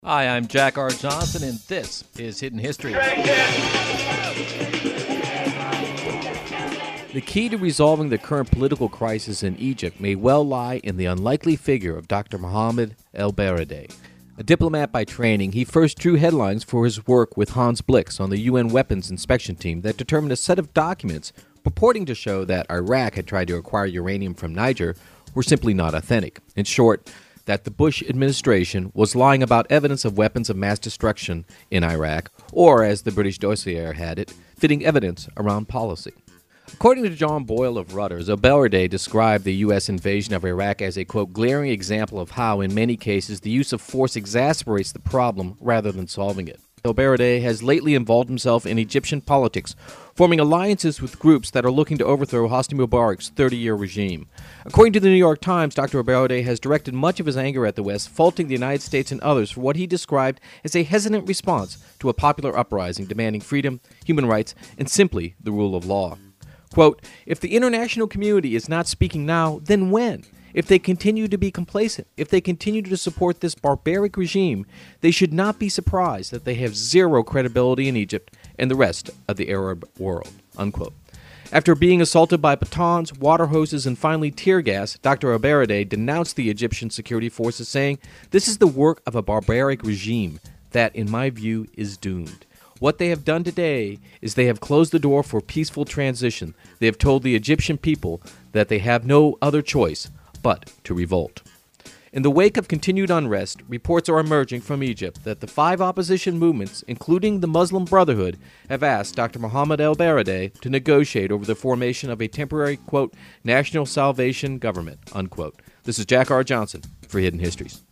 Hi, I'm Jack R. Johnson, and this is Hidden History. The key to resolving the current political crisis in Egypt may well lie in the unlikely figure of Dr. Mohammed El-Baradei. A diplomat by training, he first drew headlines for his work with Hans Blix on the UN weapons inspection team that determined a set of documents purporting to show that Iraq had tried to acquire uranium from Niger were simply not authentic. In short, that the Bush administration was lying about evidence of weapons of mass destruction in Iraq, or, as the British dossier had it, fitting evidence around policy. According to John Boyle of Reuters, El-Baradei described the U.S. invasion of Iraq as a, quote, glaring example of how, in many cases, the use of force exacerbates the problem rather than solving it. El-Baradei has lately involved himself in Egyptian politics, forming alliances with groups that are looking to overthrow Hosni Mubarak's 30-year regime. According to the New York Times, Dr. El-Baradei has directed much of his anger at the West, faulting the United States and others for what he described as a hesitant response to a popular uprising demanding freedom, human rights, and simply the rule of law. Quote, if the international community is not speaking now, then when? If they continue to be complacent, if they continue to support this barbaric regime, they should not be surprised that they have zero credibility in Egypt and the rest of the Arab world, unquote. After being assaulted by batons, water hoses, and finally tear gas, Dr. El-Baradei denounced the Egyptian security forces, saying, this is the work of a barbaric regime that, in my view, is doomed. What they have done today is they have closed the door for peaceful transition. They have told the Egyptian people that they have no other choice but to revolt. In the wake of continued unrest, reports are emerging from Egypt that the 5 opposition movements, including the Muslim Brotherhood, have asked Dr. Mohammed El-Baradei to negotiate over the formation of a temporary, quote, national salvation government, unquote. This is Jack R. Johnson for Hidden Histories.